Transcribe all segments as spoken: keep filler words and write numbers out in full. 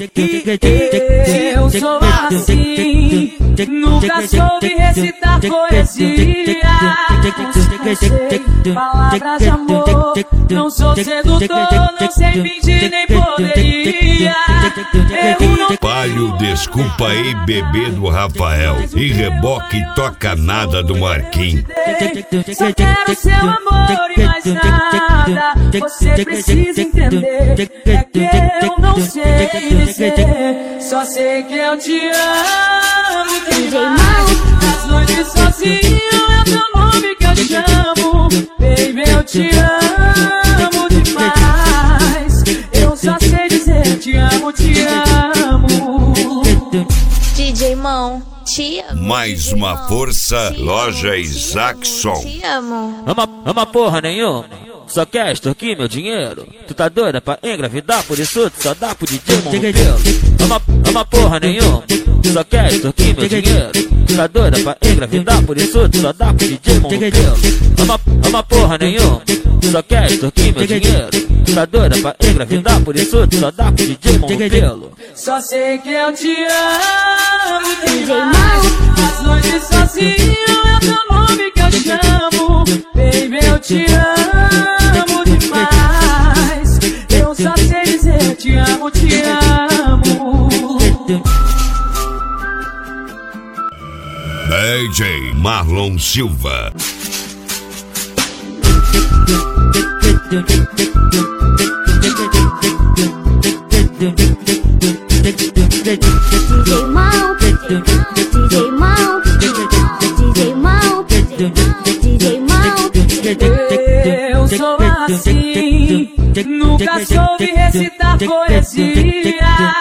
Eu sou assim, nunca soube recitar poesia. Palavras de amor, não sou sedutor, não sei fingir nem poderia. Eu não Palio, desculpa aí, bebê do Rafael. E reboque toca nada do Marquinhos. só quero seu amor e mais nada. Você precisa entender, é que eu não sei dizer, só sei que eu te amo demais. Nas noites sozinho é teu nome que eu chamo. Baby, eu te amo demais. Eu só sei dizer te amo, te amo. D J Mão, te amo. Mais uma força, loja Isaacson. Te amo. Ama, ama porra nenhuma, só quer extorquir meu dinheiro. Tu tá doida pra engravidar, por isso tu só dá pro D J Monteiro. Ama, ama porra nenhuma, só quer extorquir meu dinheiro. Tu tá doida pra engravidar, por isso tu só dá pro D J Monteiro. Ama, ama porra nenhuma, só quer extorquir meu dinheiro. Tu tá doida pra engravidar, por isso tu só dá pro D J Monteiro. Só sei que eu te amo demais. As noites sozinho é teu nome que eu chamo. Baby, eu te amo demais. Eu só sei dizer te amo, te amo. D J Marlon Silva. D J Mão, D J Mão, D J Mão, D J Mão. Eu sou assim, nunca soube recitar poesia.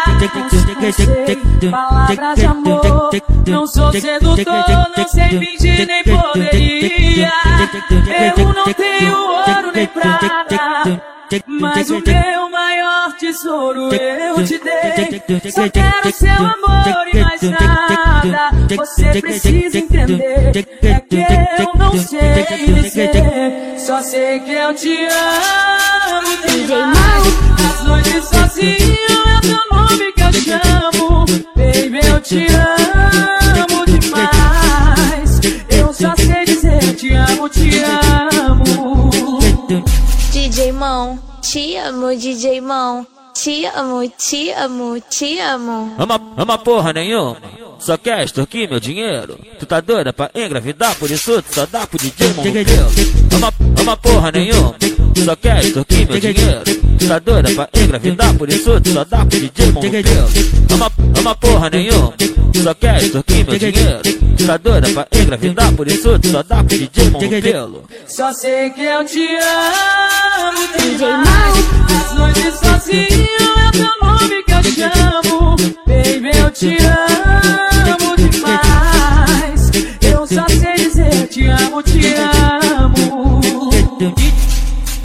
Palavras de amor, não sou sedutor, não sei fingir nem poderia. Eu não tenho ouro nem prata, mas o meu maior tesouro eu te dei. Só quero seu amor e mais nada. Você precisa entender, é que eu não sei dizer, só sei que eu te amo demais. Nas noites sozinho é teu nome que eu chamo. Baby, eu te amo demais. Eu só sei dizer te amo, te amo. D J Mão, te amo, D J Mão. Te amo, te amo, te amo. Ama, ama porra nenhuma, só quer extorquir meu dinheiro. Tu tá doida pra engravidar, por isso tu só dá pro D J Monteiro. Ama, ama porra nenhuma, só quer extorquir meu dinheiro. Tu tá doida pra engravidar, por isso tu só dá pro D J Monteiro. Ama, ama porra nenhuma, só quer extorquir meu dinheiro. Tu tá doida pra engravidar, por isso tu só dá pro D J Monteiro. Só sei que eu te amo D J Mão.